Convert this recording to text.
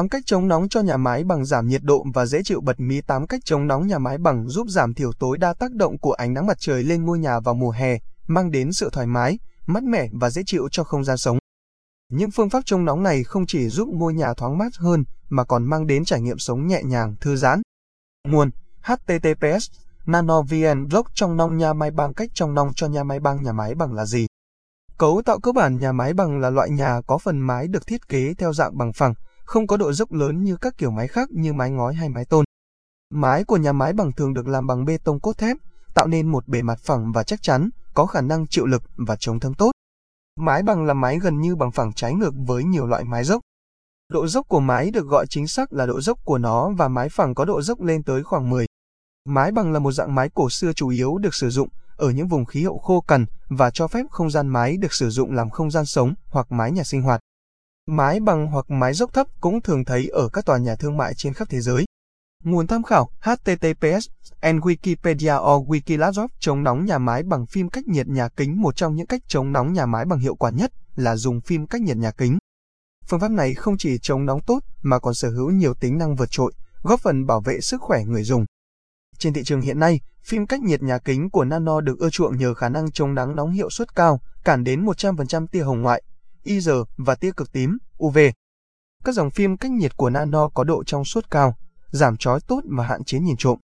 8 cách chống nóng cho nhà máy bằng giảm nhiệt độ và dễ chịu bật mí. 8 cách chống nóng nhà máy bằng giúp giảm thiểu tối đa tác động của ánh nắng mặt trời lên ngôi nhà vào mùa hè, mang đến sự thoải mái, mát mẻ và dễ chịu cho không gian sống. Những phương pháp chống nóng này không chỉ giúp ngôi nhà thoáng mát hơn mà còn mang đến trải nghiệm sống nhẹ nhàng, thư giãn. Nguồn: https nanovn blog chống nóng nhà máy bằng. Cách chống nóng cho nhà máy bằng. Nhà máy bằng là gì? Cấu tạo cơ bản nhà máy bằng là loại nhà có phần mái được thiết kế theo dạng bằng phẳng, không có độ dốc lớn như các kiểu mái khác như mái ngói hay mái tôn. Mái của nhà máy bằng thường được làm bằng bê tông cốt thép, tạo nên một bề mặt phẳng và chắc chắn, có khả năng chịu lực và chống thấm tốt. Mái bằng là mái gần như bằng phẳng, trái ngược với nhiều loại mái dốc. Độ dốc của mái được gọi chính xác là độ dốc của nó, và mái phẳng có độ dốc lên tới khoảng 10. Mái bằng là một dạng mái cổ xưa chủ yếu được sử dụng ở những vùng khí hậu khô cằn và cho phép không gian mái được sử dụng làm không gian sống hoặc mái nhà sinh hoạt. Mái bằng hoặc mái dốc thấp cũng thường thấy ở các tòa nhà thương mại trên khắp thế giới. Nguồn tham khảo: https Wikipedia or Wikilogic. Chống nóng nhà máy bằng phim cách nhiệt nhà kính. Một trong những cách chống nóng nhà máy bằng hiệu quả nhất là dùng phim cách nhiệt nhà kính. Phương pháp này không chỉ chống nóng tốt mà còn sở hữu nhiều tính năng vượt trội, góp phần bảo vệ sức khỏe người dùng. Trên thị trường hiện nay, phim cách nhiệt nhà kính của Nano được ưa chuộng nhờ khả năng chống nắng nóng hiệu suất cao, cản đến 100% tia hồng ngoại, IR và tia cực tím, UV. Các dòng phim cách nhiệt của Nano có độ trong suốt cao, giảm chói tốt và hạn chế nhìn trộm.